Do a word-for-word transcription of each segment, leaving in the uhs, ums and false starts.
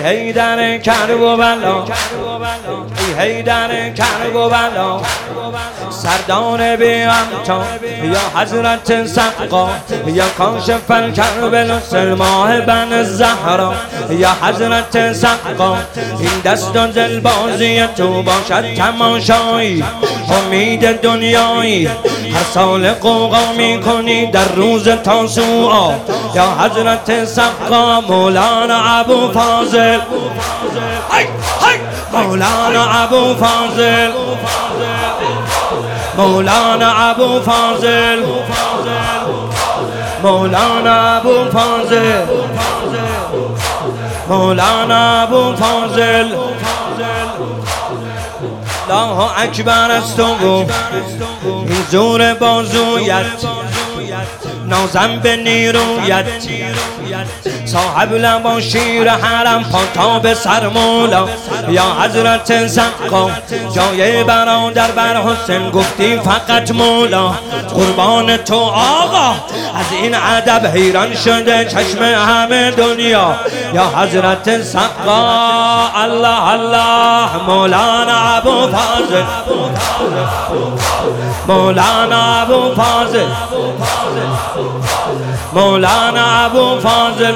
حیدر کربلا، ای حیدر کربلا، سردار بی همتا یا حضرت سقا، یا کاشف الکرب سلماه بن زهرا، یا حضرت سقا. این دست و دل بازی تو باشد تماشایی، امید دنیایی هر سال قوقا میکنی در روز تاسوعا، یا حضرت سقا. مولانا ابو فاضل، مولانا ابو فاضل، مولانا ابو فاضل، مولانا ابو فاضل، مولانا ابو فاضل. الله اکبر است و این زور بازویت، نازم به نیرویت، صاحب لبا شیر حرم پاتا به سر مولا، یا حضرت سقا. جای برادر بر حسین گفتی فقط مولا، قربان تو آقا. از این ادب حیران شده چشم همه دنیا، یا حضرت سقا. الله الله. مولانا ابو فاضل، مولانا ابو فاضل، مولانا ابو فاضل.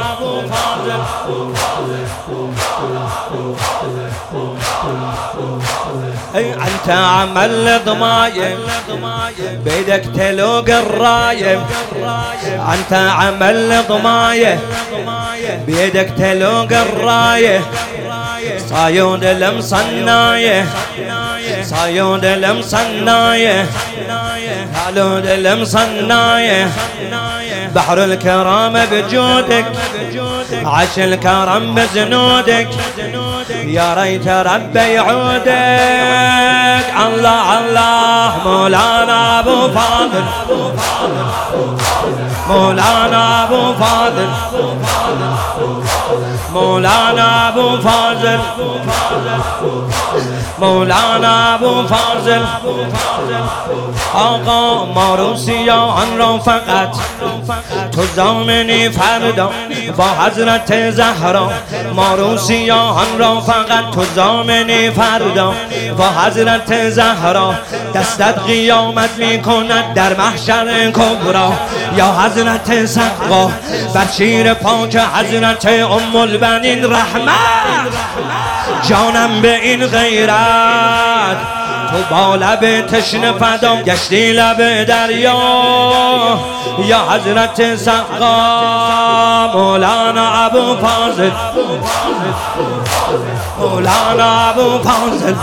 انت عمل ضمايم بيدك تلوق الرايم، انت عمل ضمايم بيدك تلوق الرايه، صايون المصنايه، صايون المصنايه، صايون المصنايه. بحر الكرام بجودك، عاش الكرم بزنودك، يا ريت ربي يعودك. الله الله. مولانا ابو فاضل، مولانا ابو فاضل، مولانا ابو فاضل، مولانا ابو فاضل. آقا ما روسیان را فقط تو ضامنی فردا با حضرت زهرا، ما روسیان را فقط تو ضامنی فردا با حضرت زهرا. دستت قیامت میکند در محشر کبرا، یا حضرت سقا. بر شیر پاک حضرت ام البنین رحمت، جانم به این غیرت. تو با لب تشنه فدا گشتی لب دریا، یا حضرت سقا. مولانا ابو فاضل، مولانا ابو فاضل.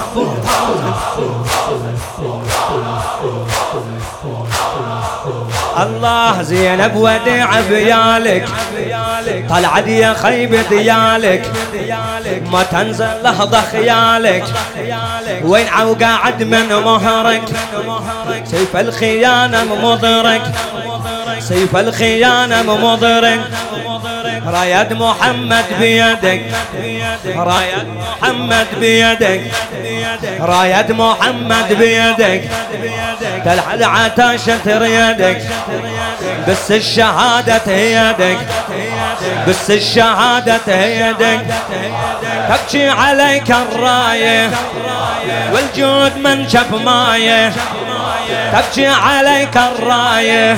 الله. زينب ودع بيالك، طلعت يا خيب ديالك، ما تنزل لحظة خيالك. وين عوقعد من مهرك، سيف الخيانة مضرك، سيف الخيانة مضرك. راية محمد بيدك، راية محمد بيدك، راية محمد بيدك. تلعب عتاشة ريدك، بس الشهادة يدك، بس الشهادة يدك. تبكي عليك الراية والجود من شف مايه، تبكي عليك الراية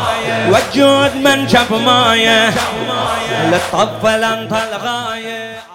والجود من شف مايه. للطفل انت الغاية.